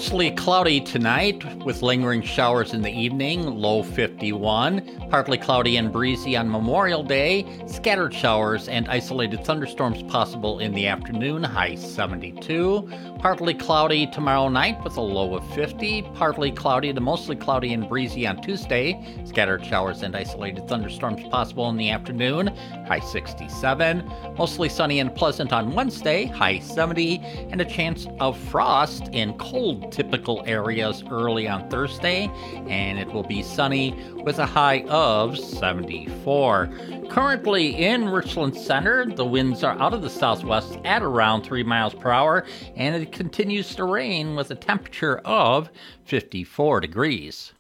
Mostly cloudy tonight with lingering showers in the evening, low 51. Partly cloudy and breezy on Memorial Day. Scattered showers and isolated thunderstorms possible in the afternoon, high 72. Partly cloudy tomorrow night with a low of 50. Partly cloudy to mostly cloudy and breezy on Tuesday. Scattered showers and isolated thunderstorms possible in the afternoon, high 67. Mostly sunny and pleasant on Wednesday, high 70. And a chance of frost in cold typical areas early on Thursday, and it will be sunny with a high of 74. Currently in Richland Center, the winds are out of the southwest at around 3 miles per hour, and it continues to rain with a temperature of 54 degrees.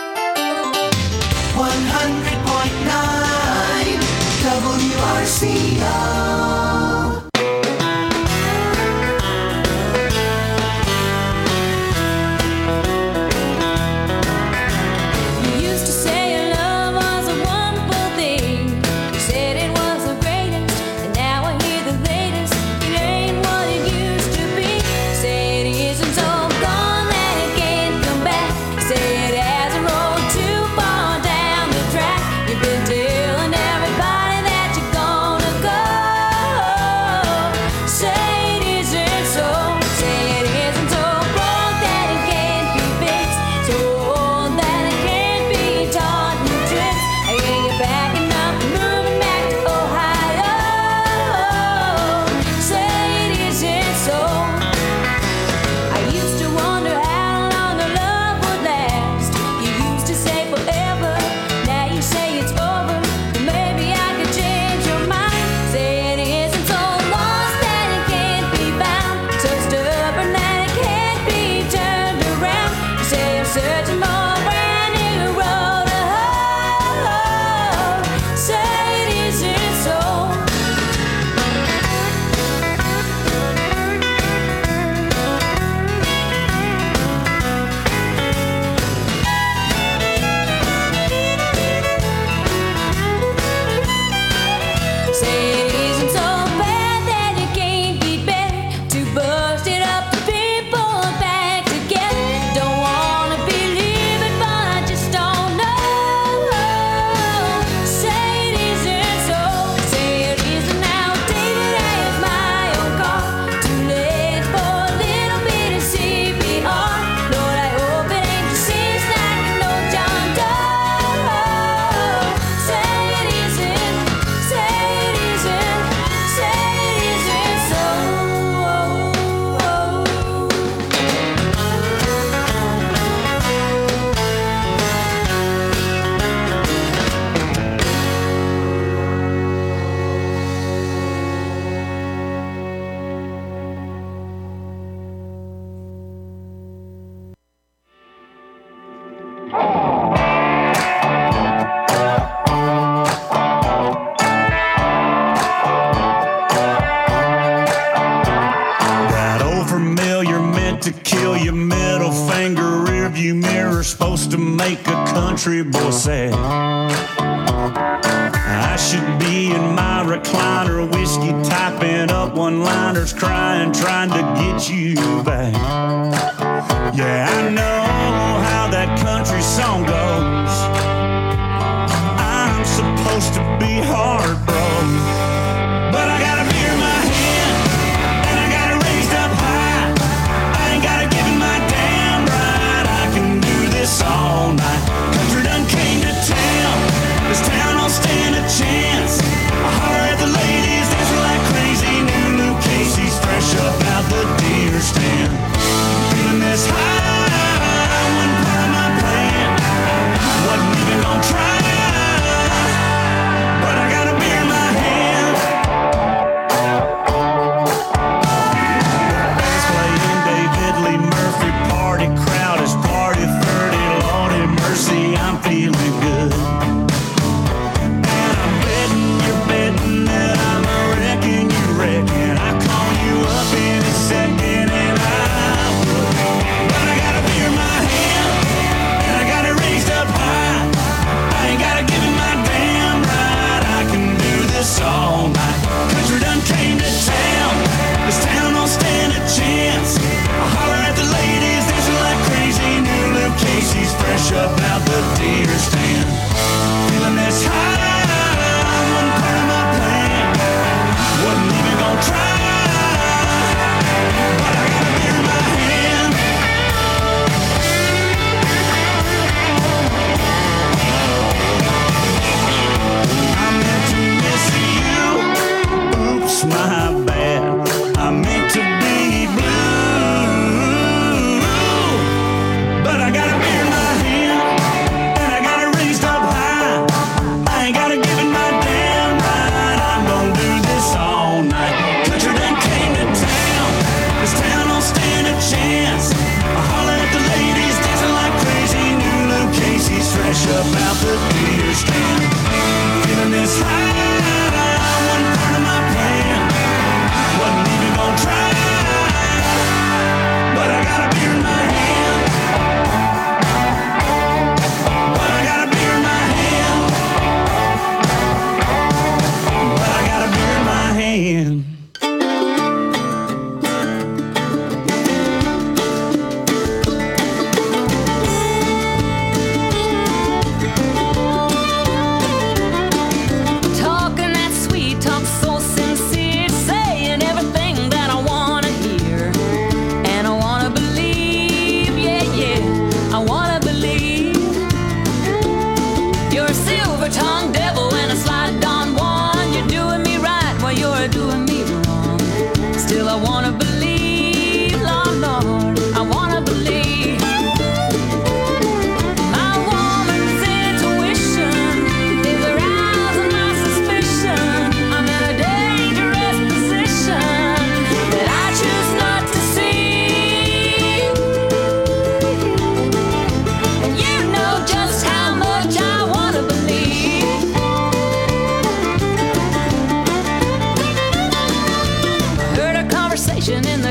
100.9 WRCO. Boy said I should be in my recliner, whiskey typing up one-liners, crying, trying to get you back. Yeah, I know how that country song goes. I'm supposed to be heartbroken, but I got a beer in my hand and I got it raised up high. I ain't got it given my damn right. I can do this all night. Country done came to town. This town don't stand a chance. I holler at the ladies, dancing like crazy. New Luke Casey's fresh up out the deer stand. Feeling this high, wasn't part of my plan. Wasn't even gonna try, but I got a beer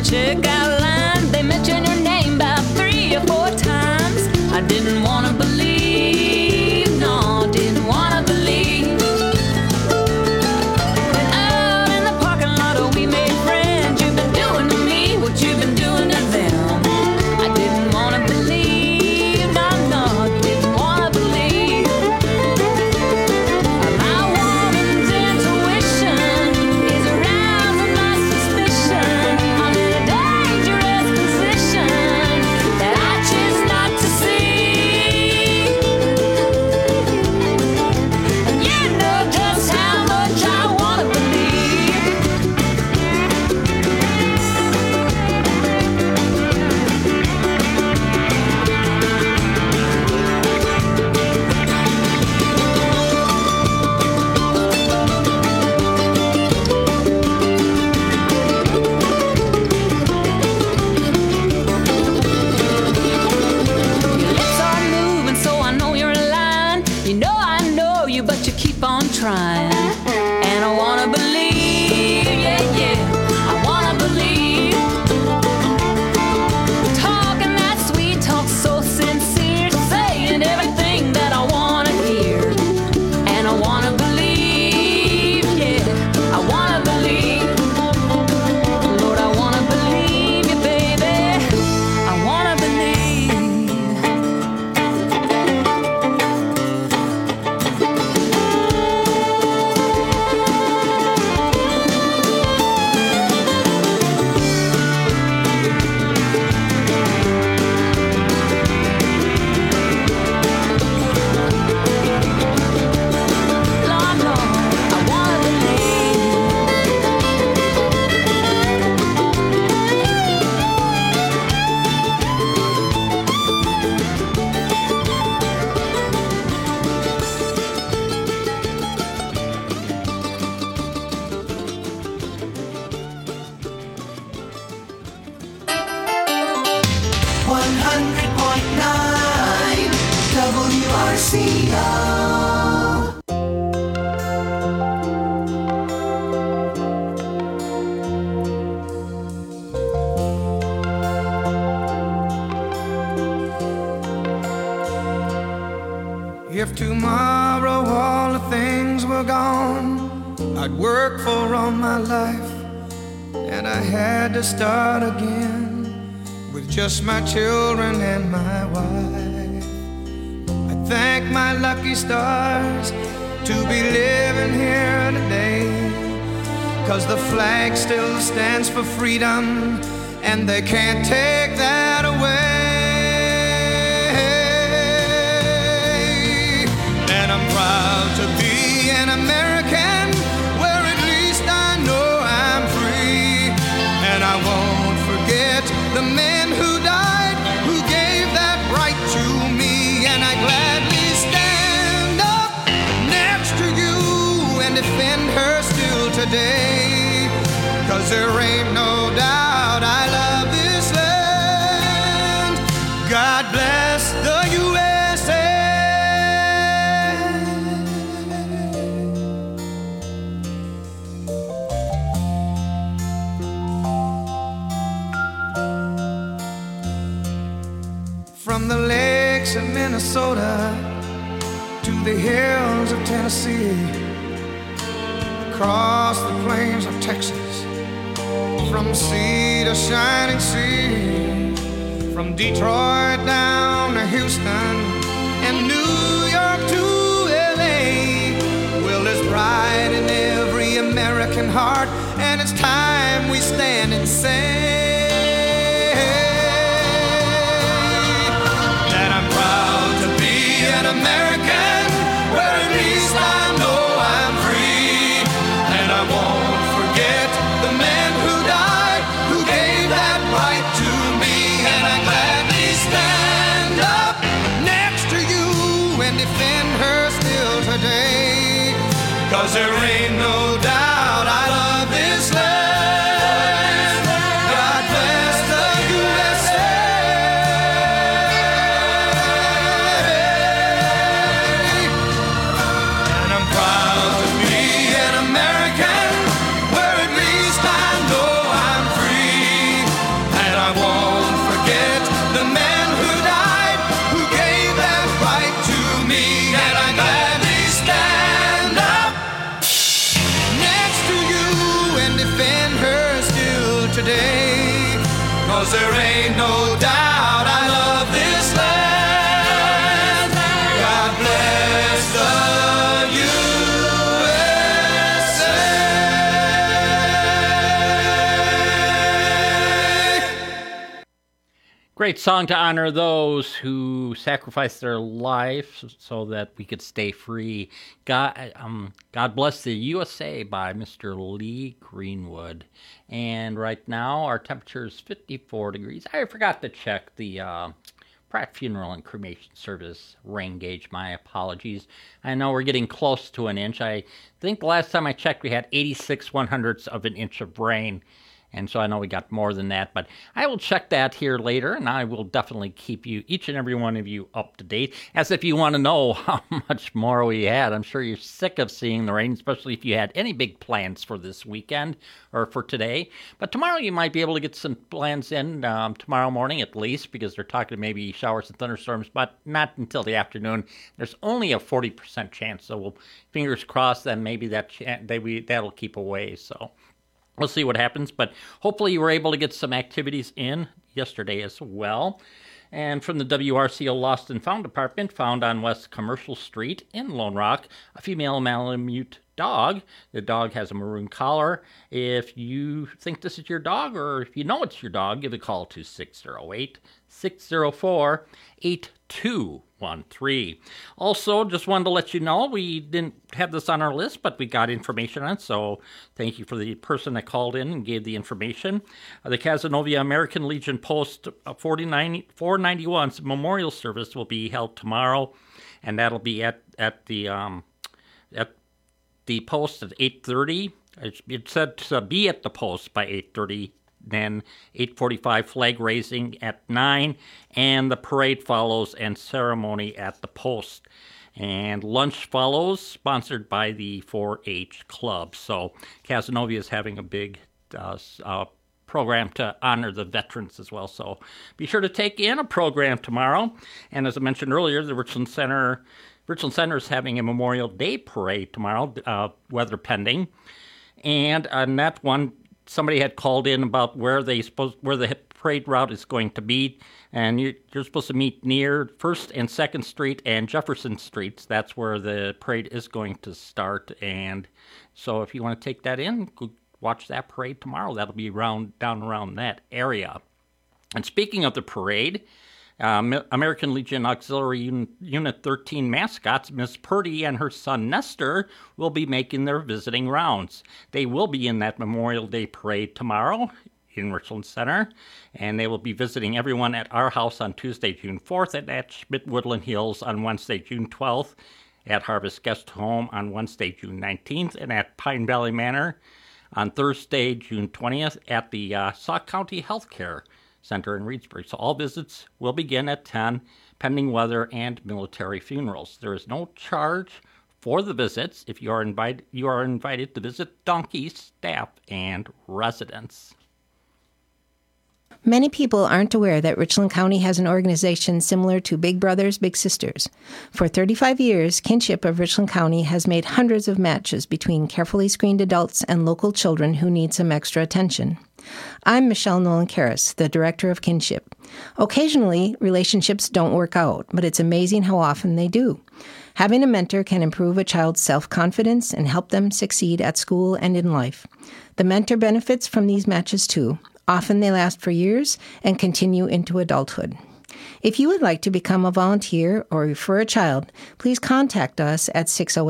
checkout line, they mention your name about 3 or 4 times. I didn't want to believe, no, didn't want to believe. And out in the parking lot, oh, we made friends. You've been doing to me what you've been doing to them. I didn't want to believe, no, no, didn't want to believe. My woman's intuition is arousing my suspicion. I'm in a dangerous position that I choose not to see. And you know just how much I want to believe. Your lips are moving, so I know you're lying. You know you, but you keep on trying. And I wanna believe, yeah, yeah, I wanna believe. Talking that sweet talk, so sincere, saying everything that I wanna hear. And I wanna believe, yeah, I wanna believe. Lord, I wanna believe you, baby. I wanna believe. Lord, Lord, I wanna believe. One 100.9 WRCO. If tomorrow all the things were gone I'd work for all my life, and I had to start again with just my children and my wife. I thank my lucky stars to be living here today, 'cause the flag still stands for freedom, and they can't take that away. And I'm proud to be an American, where at least I know I'm free. And I won't forget the men who died, who gave that right to me. And I gladly stand up next to you and defend her still today, 'cause there ain't no doubt I love this land. God bless the USA. From the lakes of Minnesota to the hills of Tennessee, across the plains of Texas, from sea to shining sea, from Detroit down to Houston and New York to LA. Well, there's pride in every American heart, and it's time we stand and say that I'm proud to be an American, where at least I know I'm free. And I won't forget the men who died, who gave that right to me. And I gladly stand up next to you and defend her still today, 'cause there ain't no doubt I love this land. God today. 'Cause there ain't no doubt I love this land. God bless the USA. Great song to honor those who sacrificed their life so that we could stay free. God Bless the USA by Mr. Lee Greenwood. And right now our temperature is 54 degrees. I forgot to check the Pratt Funeral and Cremation Service rain gauge. My apologies. I know we're getting close to an inch. I think the last time I checked we had 86 100ths of an inch of rain. And so I know we got more than that, but I will check that here later, and I will definitely keep you, each and every one of you, up to date, as if you want to know how much more we had. I'm sure you're sick of seeing the rain, especially if you had any big plans for this weekend or for today. But tomorrow you might be able to get some plans in, tomorrow morning at least, because they're talking maybe showers and thunderstorms, but not until the afternoon. There's only a 40% chance, so we'll fingers crossed that maybe that'll keep away, so we'll see what happens, but hopefully you were able to get some activities in yesterday as well. And from the WRCO Lost and Found Department, found on West Commercial Street in Lone Rock, a female Malamute dog. The dog has a maroon collar. If you think this is your dog, or if you know it's your dog, give a call to 608-604-8213. Also, just wanted to let you know, we didn't have this on our list, but we got information on it, so thank you for the person that called in and gave the information. The Cazenovia American Legion Post 491's memorial service will be held tomorrow, and that'll be at the post at 8:30. It said to be at the post by 8:30. Then 8:45 flag raising at 9, and the parade follows and ceremony at the post. And lunch follows, sponsored by the 4-H Club. So Cazenovia is having a big program to honor the veterans as well. So be sure to take in a program tomorrow. And as I mentioned earlier, the Richland Center is having a Memorial Day parade tomorrow, weather pending. And on that one, somebody had called in about where the parade route is going to be, and you're supposed to meet near 1st and 2nd Street and Jefferson Streets. That's where the parade is going to start. And so if you want to take that in, go watch that parade tomorrow. That'll be down around that area. And speaking of the parade, American Legion Auxiliary Unit 13 mascots, Miss Purdy and her son Nestor, will be making their visiting rounds. They will be in that Memorial Day parade tomorrow in Richland Center, and they will be visiting everyone at our house on Tuesday, June 4th, and at Schmidt Woodland Hills on Wednesday, June 12th, at Harvest Guest Home on Wednesday, June 19th, and at Pine Valley Manor on Thursday, June 20th, at the Sauk County Healthcare Center in Reedsbury. So all visits will begin at 10, pending weather and military funerals. There is no charge for the visits. If you are invited to visit Donkey staff and residents. Many people aren't aware that Richland County has an organization similar to Big Brothers Big Sisters. For 35 years, Kinship of Richland County has made hundreds of matches between carefully screened adults and local children who need some extra attention. I'm Michelle Nolan-Karras, the director of Kinship. Occasionally, relationships don't work out, but it's amazing how often they do. Having a mentor can improve a child's self-confidence and help them succeed at school and in life. The mentor benefits from these matches too. Often they last for years and continue into adulthood. If you would like to become a volunteer or refer a child, please contact us at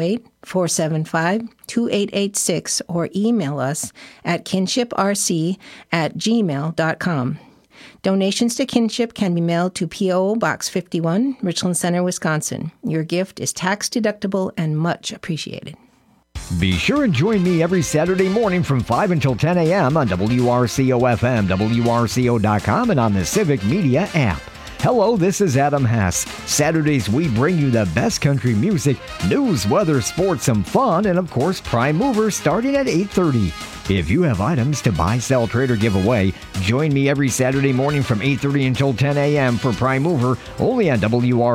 608-475-2886 or email us at kinshiprc@gmail.com. Donations to Kinship can be mailed to P.O. Box 51, Richland Center, Wisconsin. Your gift is tax deductible and much appreciated. Be sure and join me every Saturday morning from 5 until 10 a.m. on WRCO-FM, WRCO.com, and on the Civic Media app. Hello, this is Adam Hess. Saturdays, we bring you the best country music, news, weather, sports, some fun, and of course, Prime Mover starting at 8:30. If you have items to buy, sell, trade, or give away, join me every Saturday morning from 8:30 until 10 a.m. for Prime Mover, only on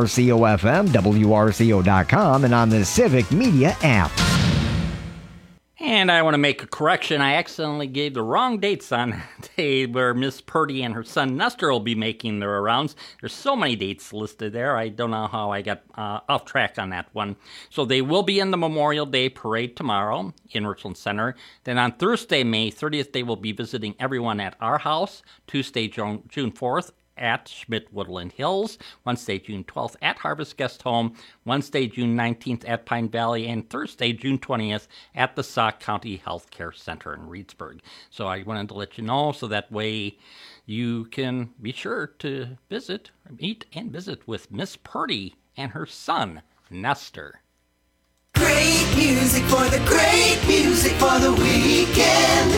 WRCO-FM, WRCO.com, and on the Civic Media app. And I want to make a correction. I accidentally gave the wrong dates on the day where Miss Purdy and her son Nestor will be making their rounds. There's so many dates listed there. I don't know how I got off track on that one. So they will be in the Memorial Day Parade tomorrow in Richland Center. Then on Thursday, May 30th, they will be visiting everyone at our house. Tuesday, June 4th, at Schmidt Woodland Hills, Wednesday, June 12th at Harvest Guest Home, Wednesday, June 19th at Pine Valley, and Thursday, June 20th at the Sauk County Health Care Center in Reedsburg. So I wanted to let you know so that way you can be sure to meet and visit with Miss Purdy and her son, Nestor. Great music for the great music for the weekend.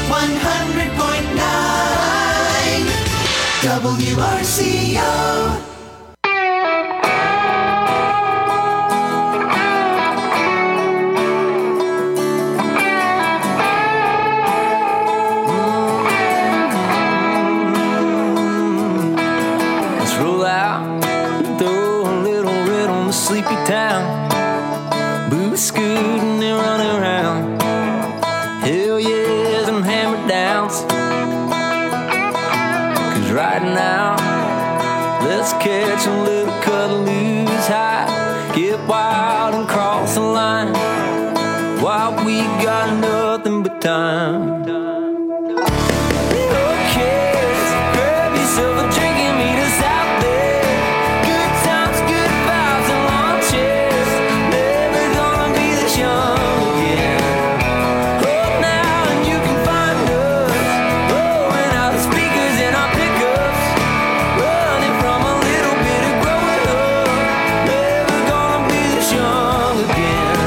100.9 WRCO. Let's roll out, throw a little red on the sleepy town. Boots scooting and running around. Hell yeah, them hammer downs. Right now, let's catch a little cut loose high. Get wild and cross the line while we got nothing but time. Okay, grab yourself a drink and meet us out there. Good times, good vibes and launches. Never gonna be this young again. Up now and you can find us blowing out the speakers in our pickups, running from a little bit of growing up. Never gonna be this young again.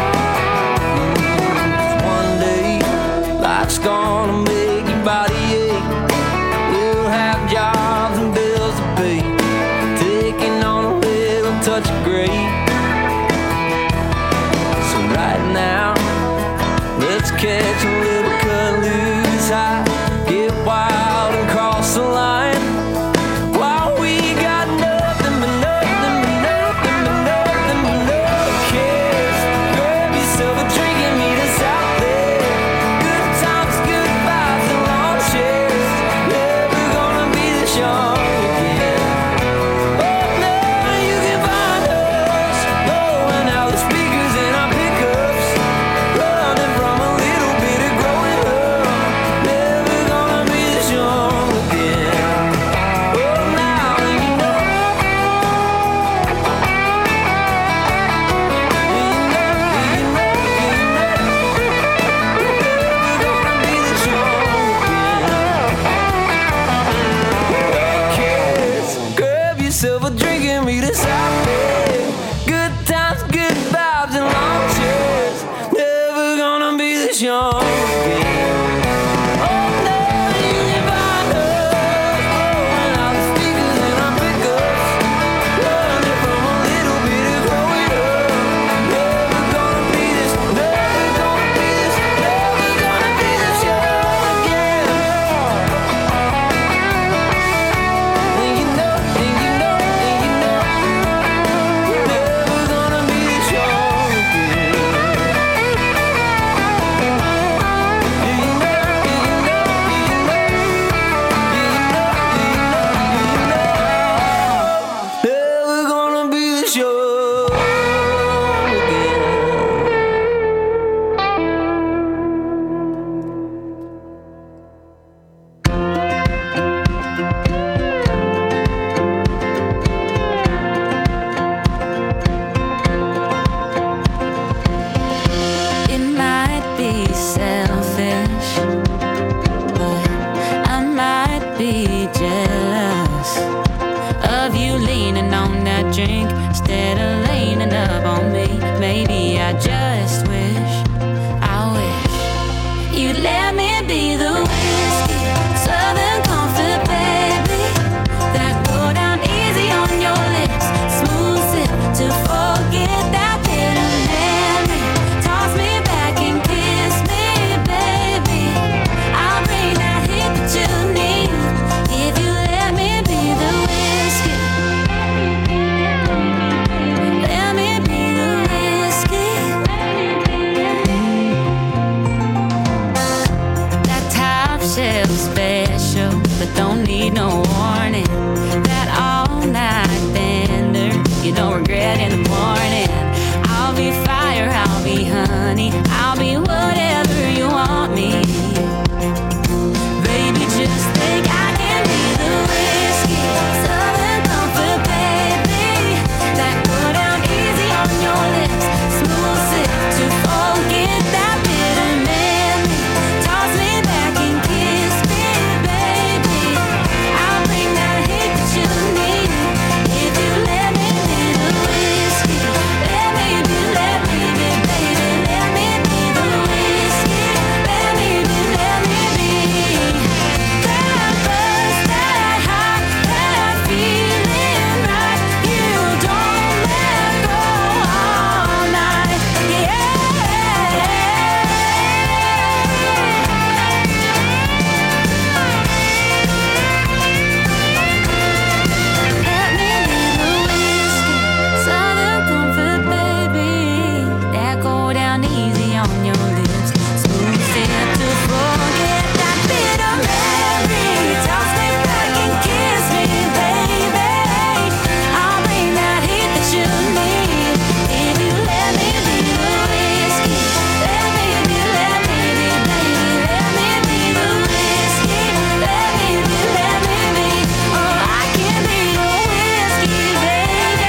One day life's gonna make your body ache. We'll have jobs and bills to pay, taking on a little touch of gray. So right now, let's catch a little cut loose high. Get wild and cross the line while we got nothing but nothing but nothing but nothing but no cares. Grab yourself a drink and meet us out there. Good times, good vibes. need no warning. That all night bender, you don't regret in the morning. I'll be fire, I'll be honey, I'll be whatever you want me. Baby, just think I can be the whiskey, Southern comfort, baby. That go down easy on your lips, smooth sip to forget that bitter memory. Toss me back and kiss me, baby. I'll bring that hate that you need if you let me be the whiskey. Let me be, baby. Let me be the whiskey. Let me be, that buzz, that high, that feeling right. You don't let go all night, yeah. Let me be the whiskey, Southern comfort, baby. That go down easy on your lips, smooth sip to forget that bitter memory. Toss me back and kiss me, baby. I'll bring that heat that you need if you let me be the whiskey. Let me be, baby. Let me be the whiskey. Let me be. Oh, I can be your whiskey, baby.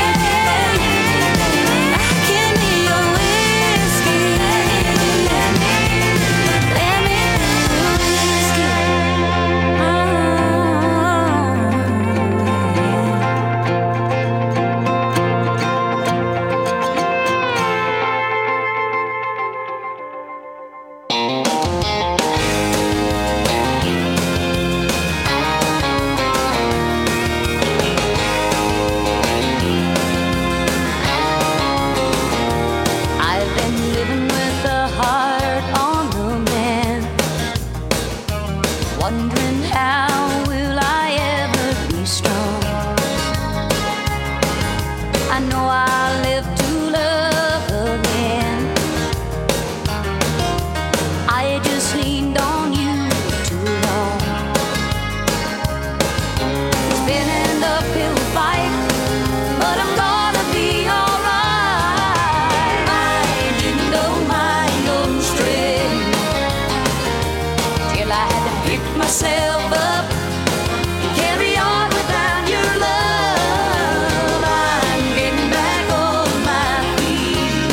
I can be your whiskey. Let me be the whiskey. I've been living with a heart on the mend, wondering how will I ever be strong. I know I'll live to love again. I just leaned on you too long. It's been an uphill fight, but I'm gonna be alright. I didn't know my own strength till I had to pick myself up and carry on without your love. I'm getting back on my feet.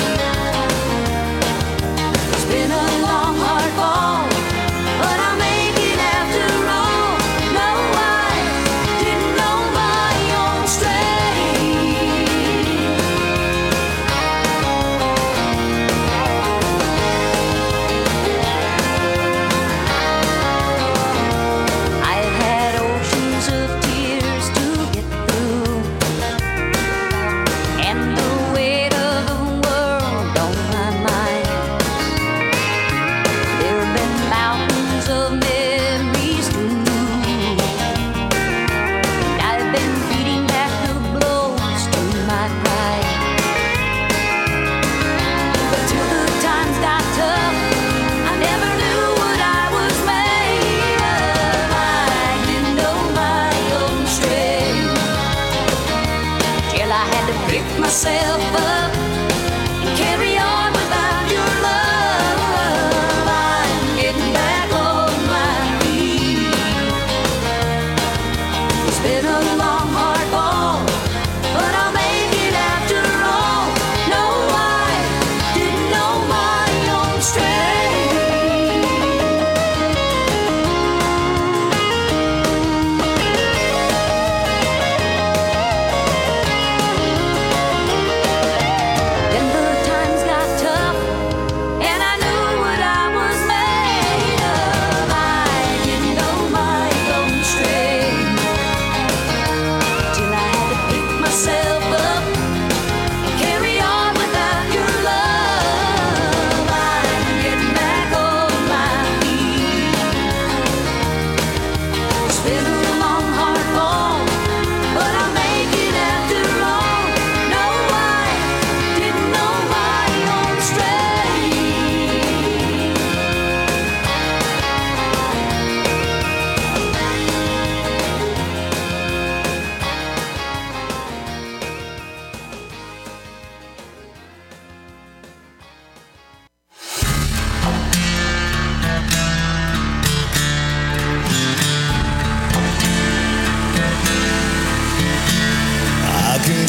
It's been a long, hard fall, but I'll make it after all. No, I didn't know my own strength.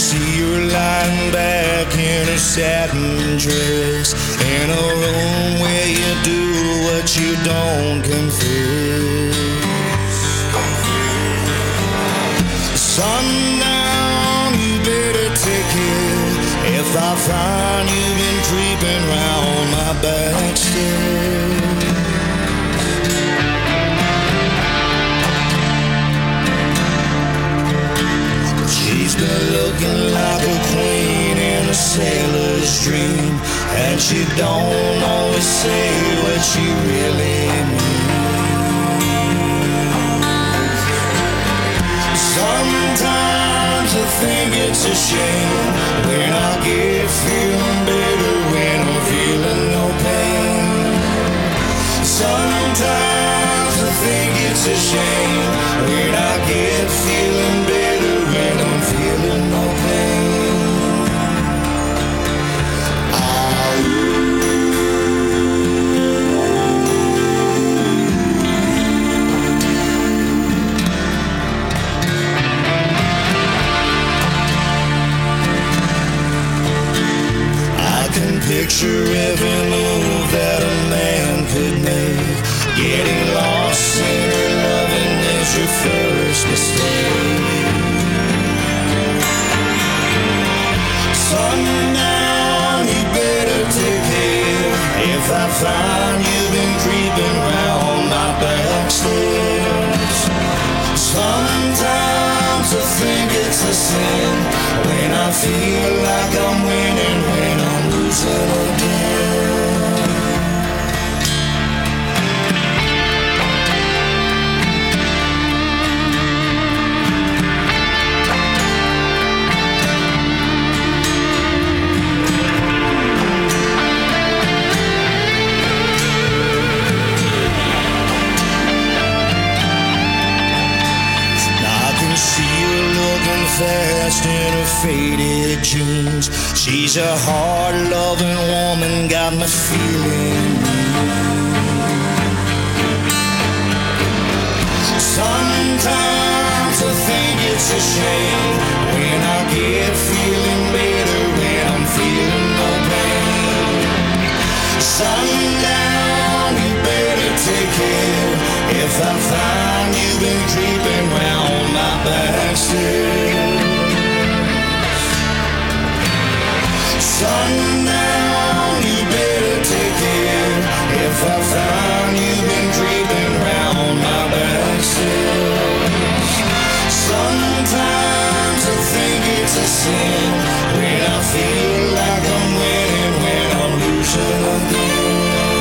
see her lying back in a satin dress in a room where you do what you don't confess. Sundown, you better take care if I find you've been creeping round my back stairs. She's been looking like a queen in a sailor's dream, and she don't always say what she really means. Sometimes I think it's a shame when I get feeling better when I'm feeling no pain. Sometimes I think it's a shame when I get feeling better when I'm feeling no pain. Picture every move that a man could make. Getting lost in her loving is your first mistake. Sundown, you better take care if I find you've been creeping round my back stairs. Sometimes I think it's a sin when I feel like I'm winning when I'm losing again. Fast in her faded jeans. She's a hard-loving woman, got me feeling sometimes I think it's a shame when I get feeling better when I'm feeling no pain. Sundown, you better take care if I find you've been creeping round my back stairs. Sundown, you better take care if I find you've been creeping round my back stairs. Sometimes I think it's a sin when I feel like I'm winning when I'm losing again.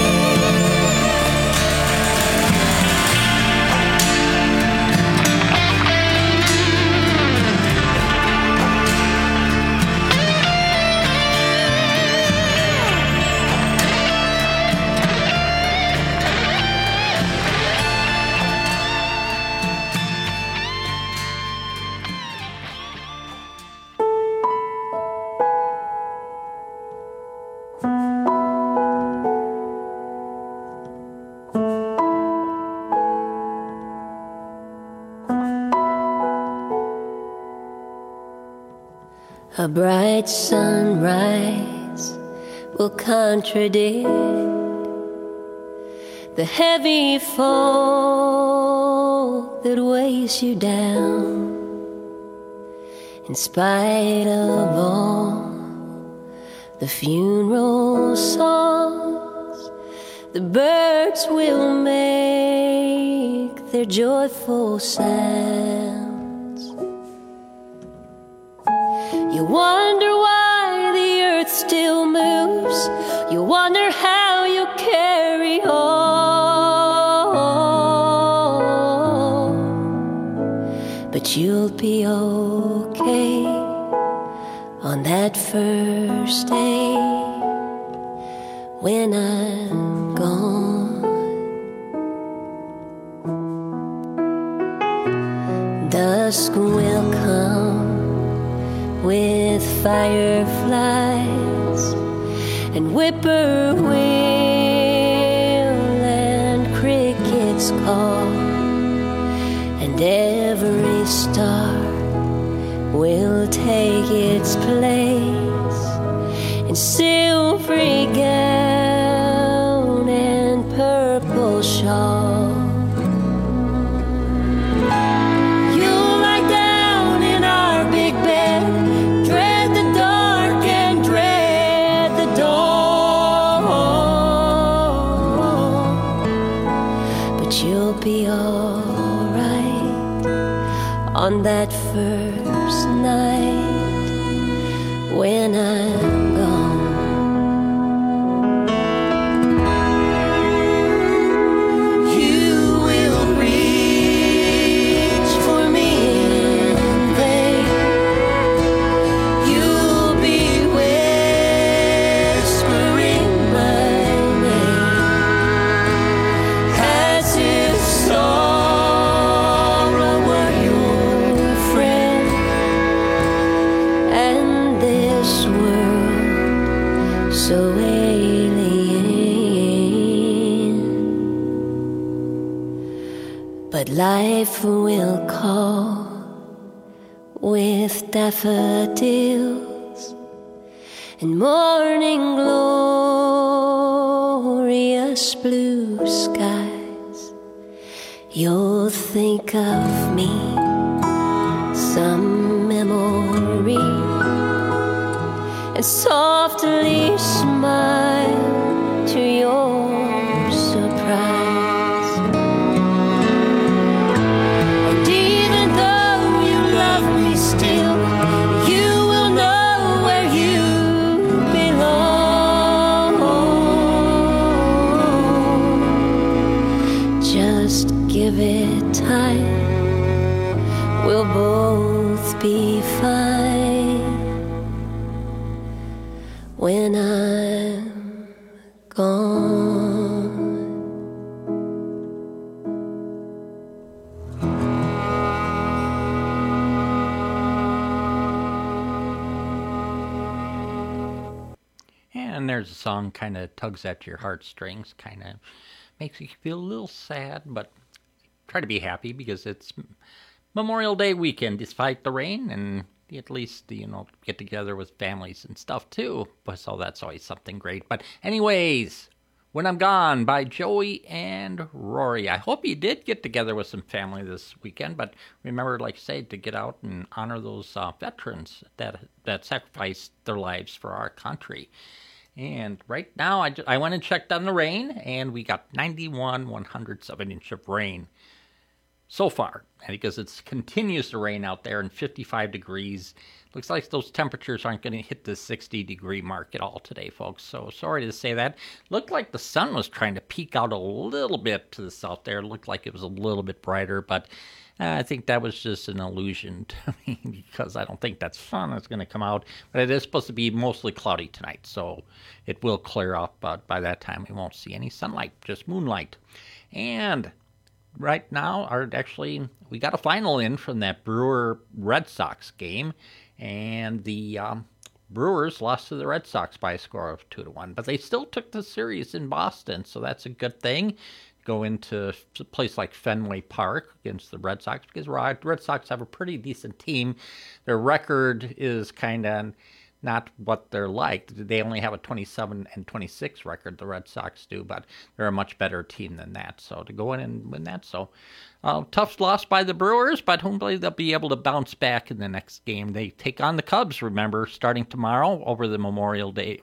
A bright sunrise will contradict the heavy fall that weighs you down. In spite of all the funeral songs, the birds will make their joyful sounds. You wonder why the earth still moves. You wonder how you carry on. But you'll be okay on that first day when I'm gone. Dusk will come with fireflies and whippoorwill and crickets call, and every star will take its place in silvery gown and purple shawl. You'll lie down in our big bed, dread the dark and dread the dawn, but you'll be all right on that first night when I'm gone. You will reach for me in vain. You'll be whispering my name as if sorrow were your friend, and this world so alien. But life will call with daffodils and morning glorious blue skies. You'll think of me, some memory, and softly smile to your surprise. And even though you love me still, you will know where you belong. Just give it time, we'll both be fine when I'm gone. And there's a song kind of tugs at your heartstrings, kind of makes you feel a little sad, but try to be happy because it's Memorial Day weekend despite the rain, and at least, get together with families and stuff too. But so that's always something great. But anyways, When I'm Gone by Joey and Rory. I hope you did get together with some family this weekend, but remember, like I say, to get out and honor those veterans that sacrificed their lives for our country. And right now, I went and checked on the rain, and we got 91/100ths of an inch of rain so far. And because it continues to rain out there and 55 degrees, looks like those temperatures aren't going to hit the 60-degree mark at all today, folks. So sorry to say that. Looked like the sun was trying to peek out a little bit to the south there. It looked like it was a little bit brighter, but I think that was just an illusion to me because I don't think that sun is going to come out. But it is supposed to be mostly cloudy tonight, so it will clear up. But by that time, we won't see any sunlight, just moonlight. And right now, we got a final in from that Brewer-Red Sox game, and the Brewers lost to the Red Sox by a score of 2-1, but they still took the series in Boston, so that's a good thing. Go into a place like Fenway Park against the Red Sox, because Red Sox have a pretty decent team. Their record is kind of not what they're like. They only have a 27-26 record, the Red Sox do, but they're a much better team than that. So to go in and win that, tough loss by the Brewers, but hopefully they'll be able to bounce back in the next game. They take on the Cubs, remember, starting tomorrow over the Memorial Day,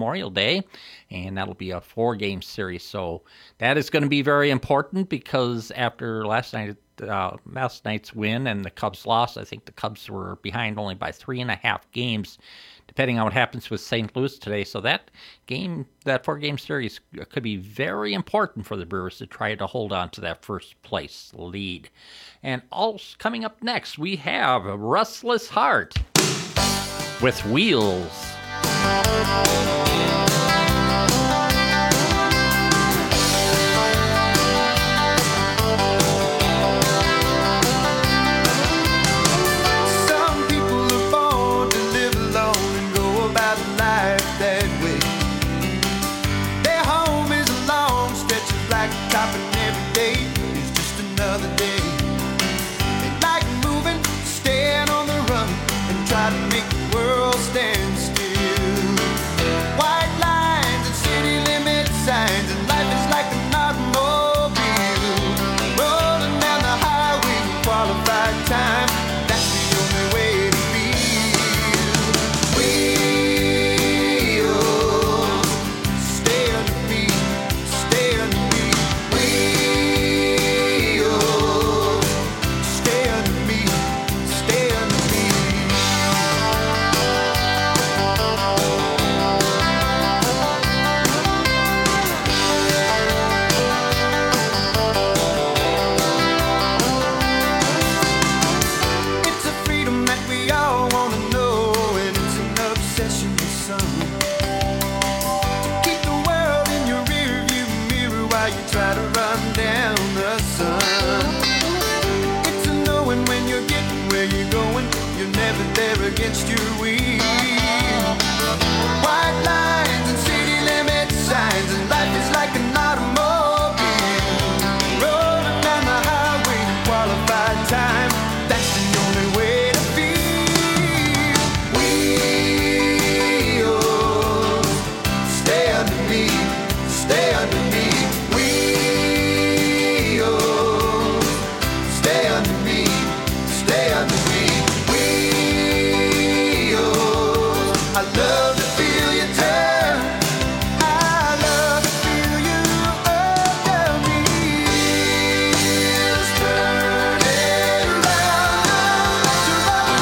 and that'll be a 4-game series. So that is going to be very important because after last night's win and the Cubs loss, I think the Cubs were behind only by 3.5 games, depending on what happens with St. Louis today. So that 4-game series could be very important for the Brewers to try to hold on to that first place lead. And also coming up next, we have Restless Heart with Wheels. against your will. White lines and city limit signs, and life is like an automobile. Rolling down the highway, qualified time. That's the only way to feel. Wheels, stay under me, stay under me. Wheels, stay under me, stay under me. Wheels, I love to feel you turn. I love to feel you under me. Wheels turning round to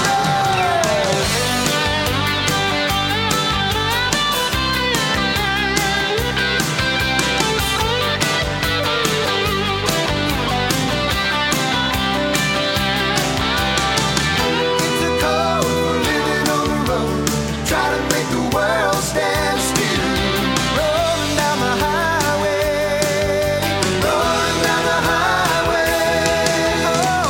It's a code for living on the road. Try to make the world stand still. Rolling down the highway, rolling down the highway. Oh,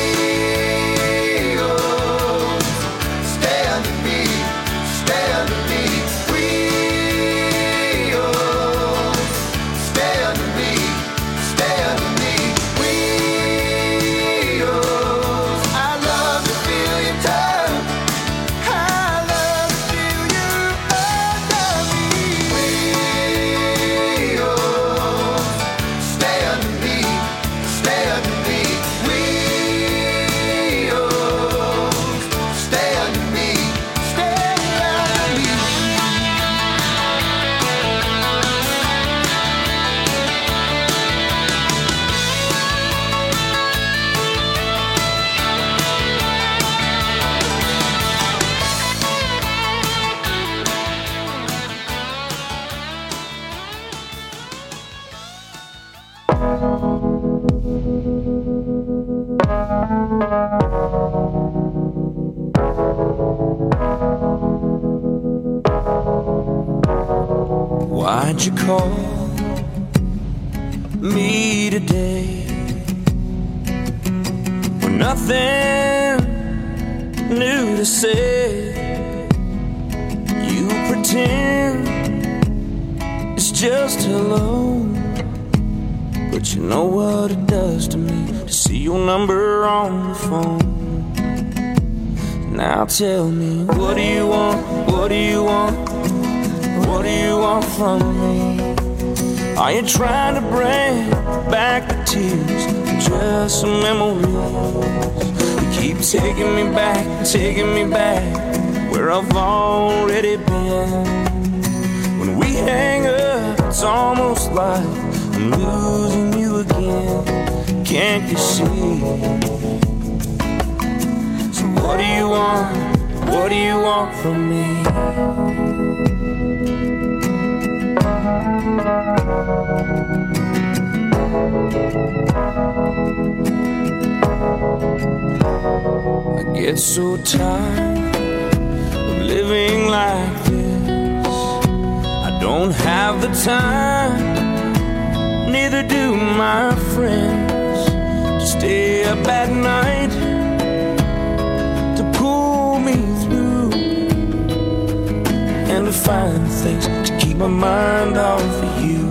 wheels, stay under me, stay under me. Wheels, stay under me, stay under me. Wheels, I love to feel you turn. I love to feel you under me. Wheels, stay under me, stay under me. Wheels, stay under me, stay under me. Why'd you call me today? With nothing new to say. You pretend it's just hello, but you know what it does to me to see your number on the phone. Now tell me, what do you want? What do you want? What do you want from me? Are you trying to bring back the tears, just some memories? You keep taking me back where I've already been. When we hang up, it's almost like I'm losing you again. Can't you see? So what do you want? What do you want from me? I get so tired of living like this. I don't have the time, neither do my friends, to stay up at night to pull me through and to find things to keep my mind off of you.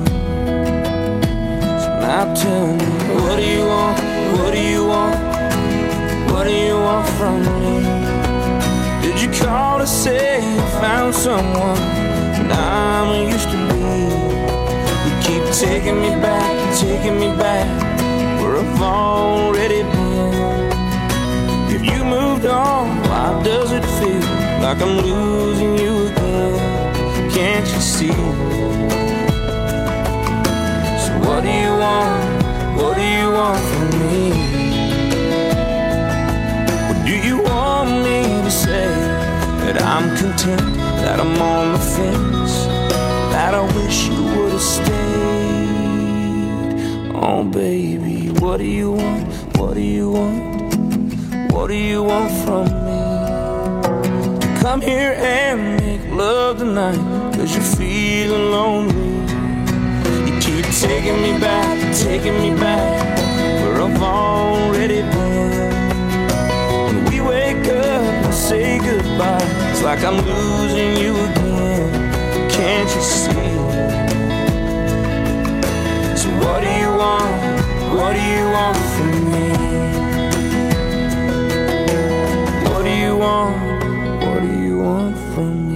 So now tell me, what do you want? What do you want? What do you want from me? Did you call to say you found someone and I'm used to be? You keep taking me back where I've already been. If you moved on, why does it feel like I'm losing you again? Can't you see? So what do you want? What do you want from me? Do you want me to say that I'm content, that I'm on the fence, that I wish you would have stayed? Oh baby, what do you want? What do you want? What do you want from me? To come here and make love tonight, 'cause you're feeling lonely. You keep taking me back where I've already been. When we wake up and say goodbye, I'm losing you again. Can't you see? So what do you want? What do you want from me? What do you want? What do you want from me?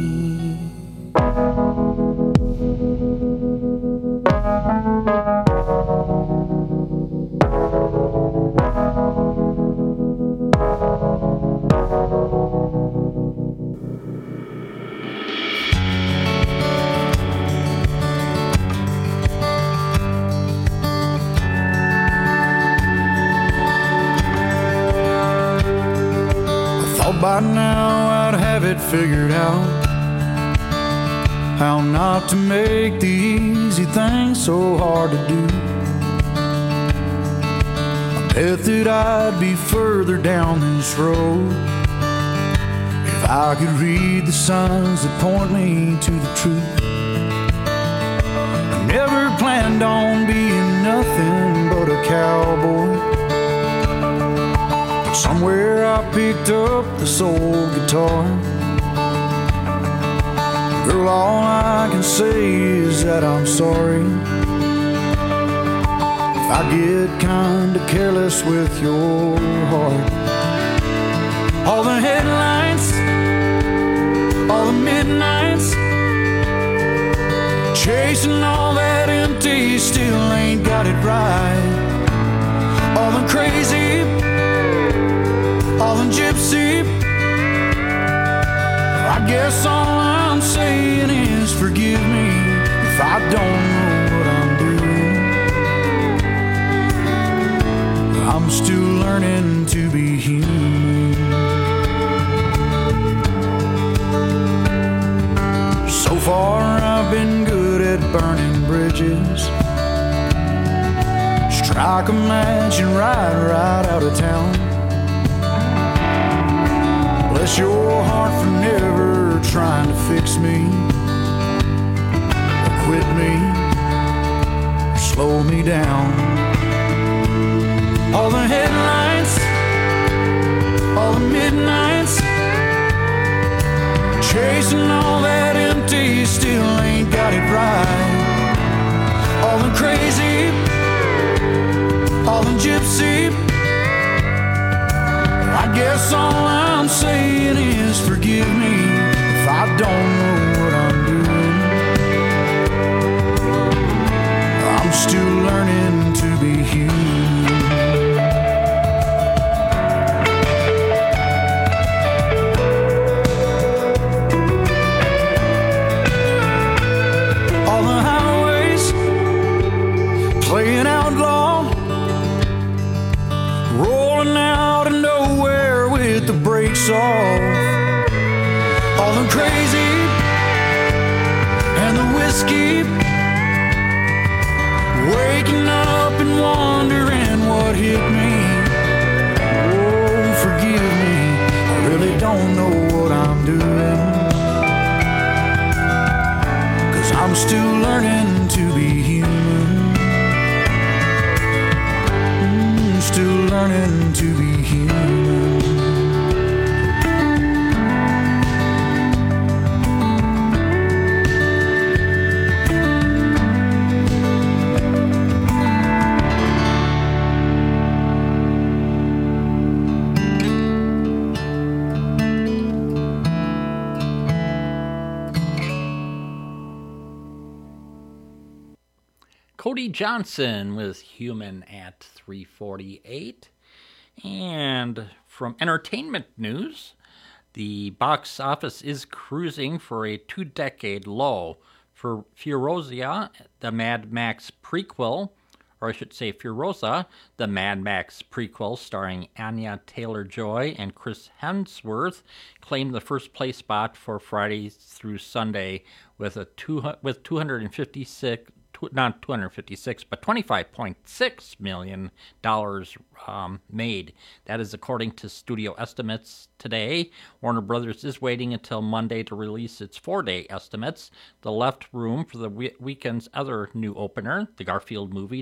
By now I'd have it figured out how not to make the easy things so hard to do. I bet that I'd be further down this road if I could read the signs that point me to the truth. I never planned on being nothing but a cowboy. Somewhere I picked up this old guitar. Girl, all I can say is that I'm sorry if I get kinda careless with your heart. All the headlights, all the midnights, chasing all that empty, still ain't got it right. All the crazy, all the gypsy, I guess all I'm saying is forgive me if I don't know what I'm doing. I'm still learning to be human. So far I've been good at burning bridges. Strike a match and ride right out of town. Bless your heart for never trying to fix me, or quit me, or slow me down. All the headlights, all the midnights, chasing all that empty, still ain't got it right. All the crazy, all the gypsy, I guess all I'm saying is forgive me if I don't know what I'm doing. I'm still learning to be human. All the highways playing outlaw, rolling out of nowhere with the brakes off. All the crazy and the whiskey, waking up and wondering what hit me. Oh, forgive me, I really don't know what I'm doing, 'cause I'm still learning to be human. Still learning to be human. Cody Johnson with Human at 3:48. And from entertainment news, the box office is cruising for a 2-decade low for Furiosa, the Mad Max prequel, or I should say Furiosa, the Mad Max prequel starring Anya Taylor-Joy and Chris Hemsworth, claimed the first place spot for Friday through Sunday with $25.6 million made. That is according to studio estimates today. Warner Brothers is waiting until Monday to release its 4-day estimates. The left room for the weekend's other new opener, the Garfield movie,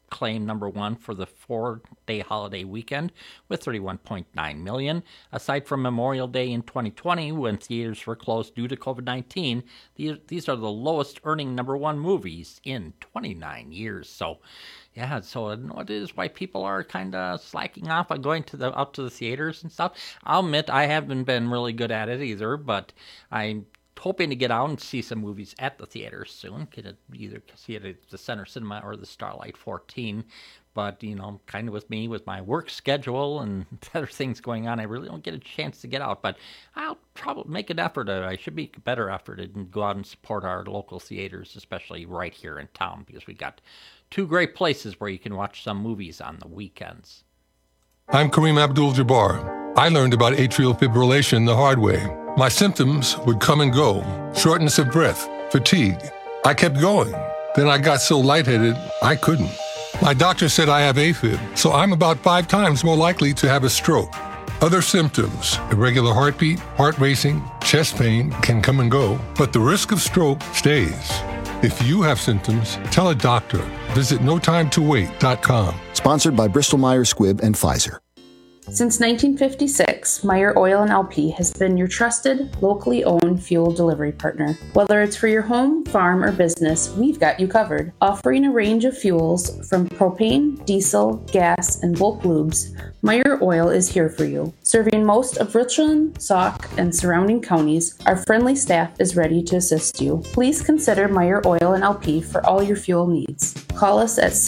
claimed number one for the 4-day holiday weekend with $31.9 million. Aside from Memorial Day in 2020, when theaters were closed due to COVID-19, these are the lowest earning number one movies in 29 years. So, yeah, so it is why people are kind of slacking off on going out to the theaters and stuff. I'll admit I haven't been really good at it either, but I'm hoping to get out and see some movies at the theaters soon. Could either see it at the Center Cinema or the Starlight 14. But, kind of with me, with my work schedule and other things going on, I really don't get a chance to get out. But I'll probably make an effort. I should make a better effort and go out and support our local theaters, especially right here in town, because we got two great places where you can watch some movies on the weekends. I'm Kareem Abdul-Jabbar. I learned about atrial fibrillation the hard way. My symptoms would come and go. Shortness of breath, fatigue. I kept going. Then I got so lightheaded, I couldn't. My doctor said I have AFib, so I'm about 5 times more likely to have a stroke. Other symptoms, irregular heartbeat, heart racing, chest pain can come and go, but the risk of stroke stays. If you have symptoms, tell a doctor. Visit notimetowait.com. Sponsored by Bristol-Myers Squibb and Pfizer. Since 1956, Meyer Oil & LP has been your trusted, locally owned fuel delivery partner. Whether it's for your home, farm, or business, we've got you covered. Offering a range of fuels from propane, diesel, gas, and bulk lubes, Meyer Oil is here for you. Serving most of Richland, Sauk, and surrounding counties, our friendly staff is ready to assist you. Please consider Meyer Oil & LP for all your fuel needs. Call us at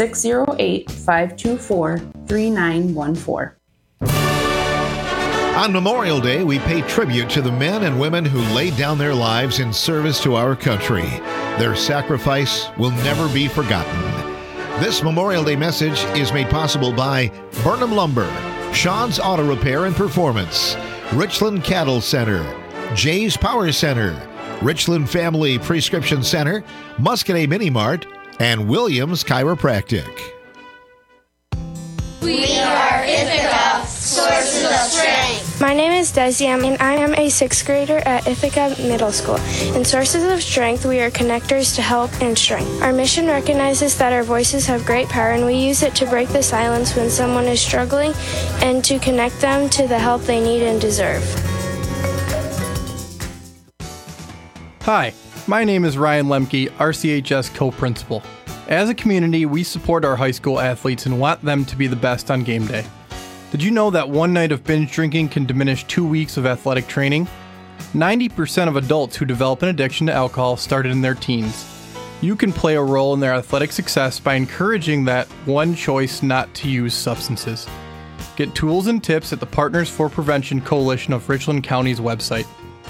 608-524-3914. On Memorial Day, we pay tribute to the men and women who laid down their lives in service to our country. Their sacrifice will never be forgotten. This Memorial Day message is made possible by Burnham Lumber, Sean's Auto Repair and Performance, Richland Cattle Center, Jay's Power Center, Richland Family Prescription Center, Muscadet Mini Mart, and Williams Chiropractic. We are Ithaca, sources of strength. My name is Desi, and I am a 6th grader at Ithaca Middle School. In Sources of Strength, we are connectors to help and strength. Our mission recognizes that our voices have great power, and we use it to break the silence when someone is struggling and to connect them to the help they need and deserve. Hi, my name is Ryan Lemke, RCHS co-principal. As a community, we support our high school athletes and want them to be the best on game day. Did you know that one night of binge drinking can diminish 2 weeks of athletic training? 90% of adults who develop an addiction to alcohol started in their teens. You can play a role in their athletic success by encouraging that one choice not to use substances. Get tools and tips at the Partners for Prevention Coalition of Richland County's website.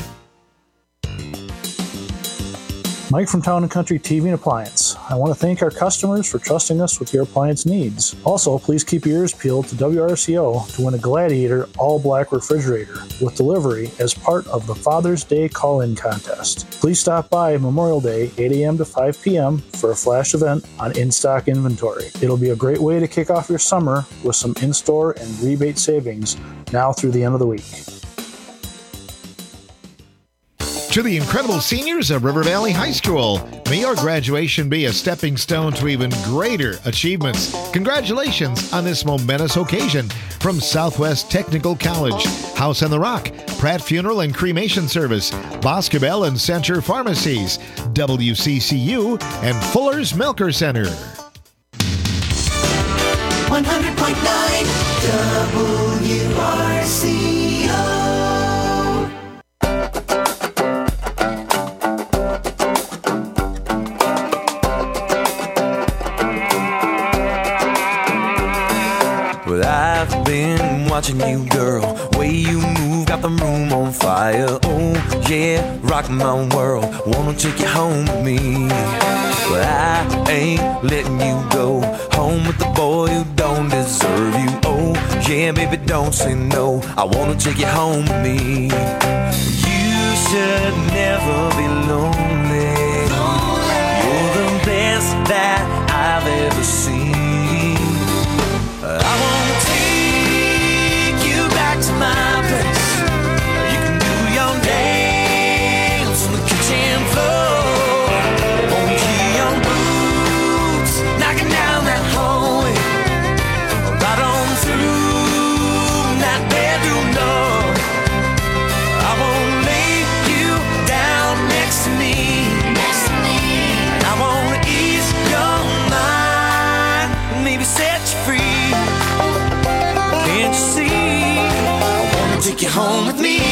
Mike from Town & Country TV and Appliance. I want to thank our customers for trusting us with your appliance needs. Also, please keep your ears peeled to WRCO to win a Gladiator all-black refrigerator with delivery as part of the Father's Day call-in contest. Please stop by Memorial Day, 8 a.m. to 5 p.m. for a flash event on in-stock inventory. It'll be a great way to kick off your summer with some in-store and rebate savings now through the end of the week. To the incredible seniors of River Valley High School, may your graduation be a stepping stone to even greater achievements. Congratulations on this momentous occasion from Southwest Technical College, House on the Rock, Pratt Funeral and Cremation Service, Boscobel and Center Pharmacies, WCCU, and Fuller's Milker Center. 100.9 WRCO. Well, I've been watching you, girl. Way you move, got the room on fire. Oh, yeah, rock my world. Wanna take you home with me. Well, I ain't letting you go home with the boy who don't deserve you. Oh, yeah, baby, don't say no. I wanna take you home with me. You should never be lonely. You're the best that I've ever seen. I wanna take you back to my place. You can do your dance on the kitchen floor. Won't hear your boots knocking down that hallway. you free. Can't you see? I wanna take you home with me.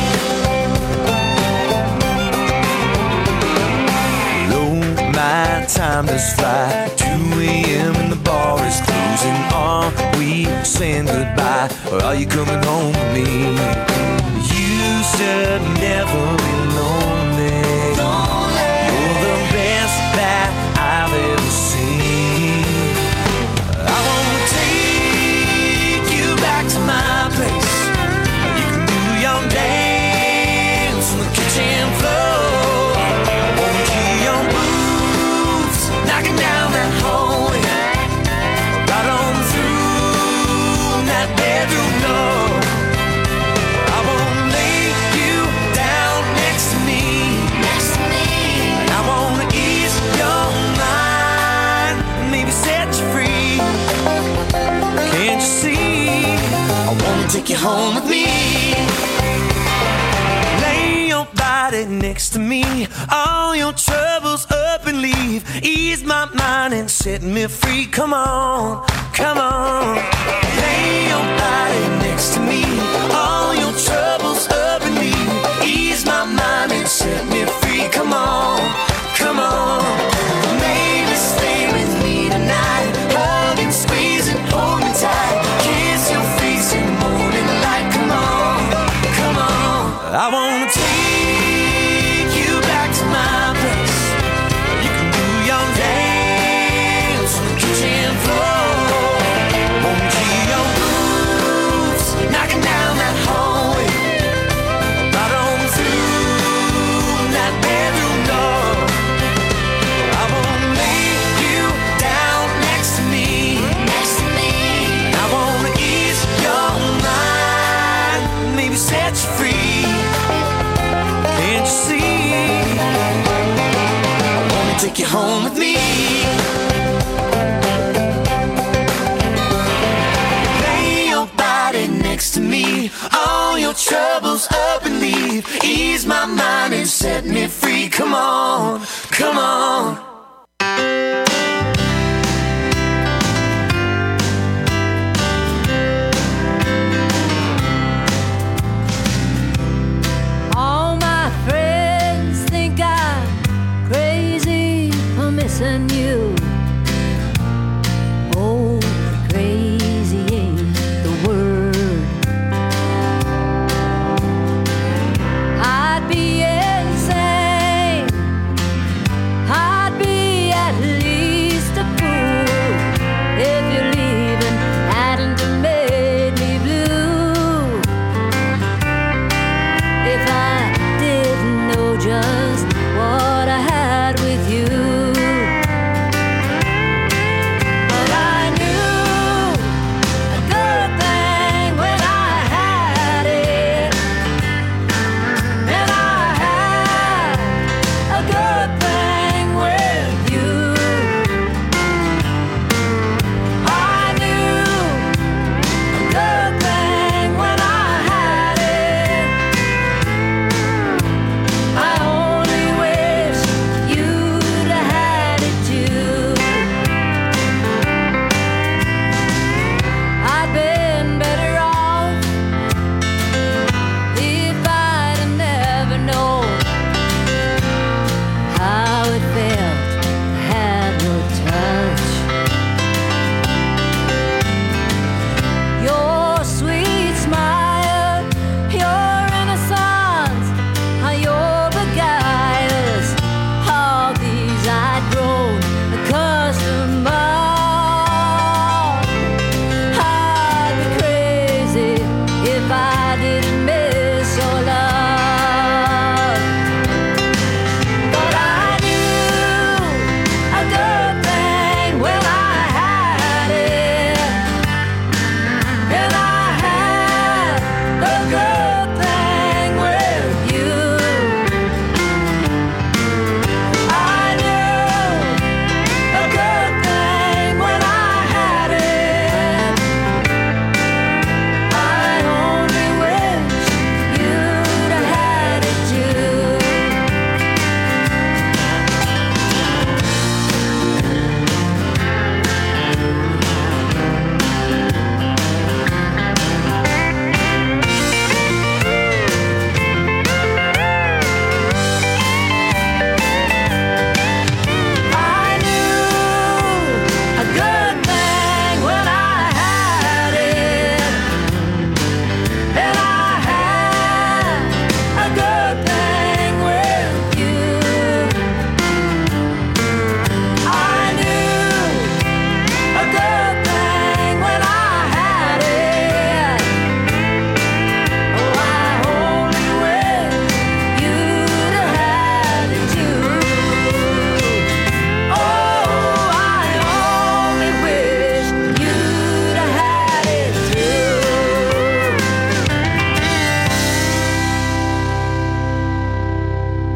My time does fly. 2 a.m. and the bar is closing. Are we saying goodbye, or are you coming home with me? You should never be lonely. You're the best that I've ever seen. I wanna take you back to my place. You can do your dance on the kitchen floor. I wanna hear your moves knocking down that hallway, right on through that bedroom door. I wanna lay you down next to me, and I wanna ease your mind, maybe set you free. Can't you see? I wanna take you home with me. Lay your body next to me, all your troubles up and leave. Ease my mind and set me free. Come on, come on. Lay your body next to me, all your troubles up and leave. Ease my mind and set me free. Come on, come on. Maybe stay with me tonight. Hug and squeeze and hold me tight. Kiss your face in the morning light. Come on, come on. I wanna take you back to my place. You can do your dance on the kitchen floor. Won't hear your moves knocking down that hallway, right on through that bedroom door. I wanna lay you down next to me, and I wanna ease your mind, maybe set you free. Can't you see? I wanna take you home with me. Lay your body next to me, all your troubles up and leave. Ease my mind and set me free. Come on, come on.